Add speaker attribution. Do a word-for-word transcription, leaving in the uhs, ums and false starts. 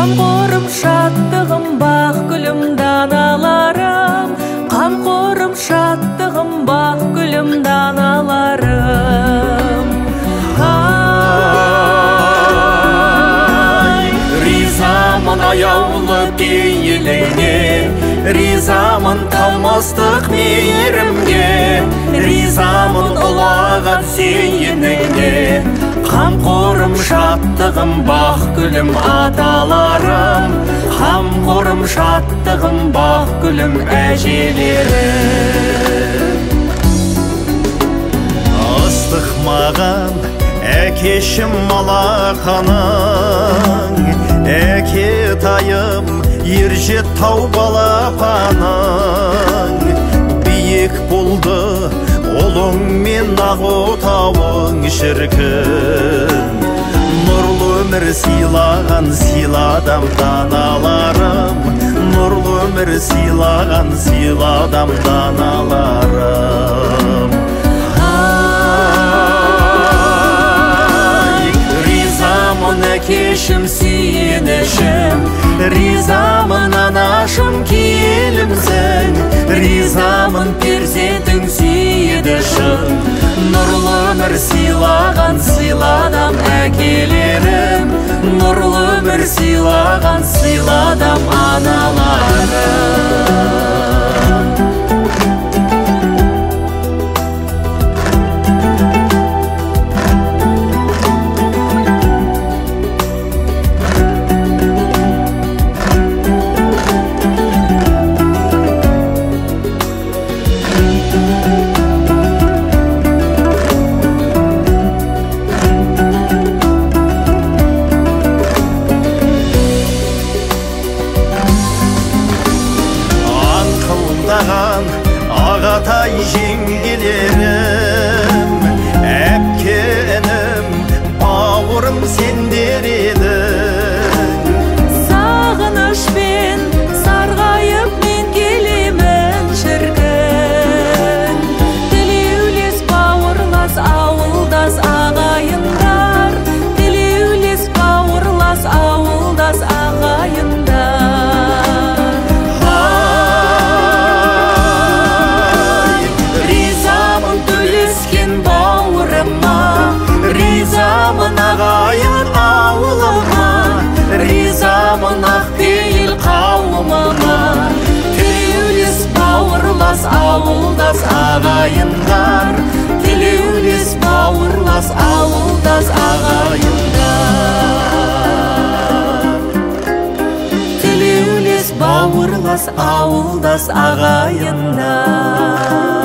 Speaker 1: Қамқорым, шаттығым, бақ гүлім, даналарым. Қамқорым, шаттығым, бақ гүлім, даналарым. Ай, ризамын аяулы пейіліңе, ризамын талмастық мейірімге, ризамын ұлағат сүйініңе. Қамқорым, шаттығым, бақ гүлім, аталарым. Қамқорым, шаттығым, бақ гүлім, әжелерім.
Speaker 2: Ыстық маған әкешім алақаның, әке тайым ержет тау балапаның. Биік болды ұлың мен ақ отауың шіркін, нұрлы өмір сыйлаған сыйладам даналарым, нұрлы өмір сыйлаған сыйладам даналарым. Ай, ризамын әкешім сүйенішім, ризамын анашым келімсің, ризамын перзентің сүйедішім. Нұрлы өмір сыйлаған сыйладам әкелерім, нұрлы өмір сыйлаған сыйладам аналарым. Ағатай жеңгелерім, әпкенім, бауырым сендер едің.
Speaker 1: Сағынышпен сарғайып мен келемін шіркін, тілеулес бауырлас ауылдас ағайындар, тілеулес бауырлас ауылдас ағайындар. Ризамын ағайын ауылыма, ризамын ақпейіл қауымыма, тілеулес бауырлас ауылдас ағайындар, тілеулес бауырлас ауылдас ағайындар, тілеулес бауырлас ауылдас ағайындар.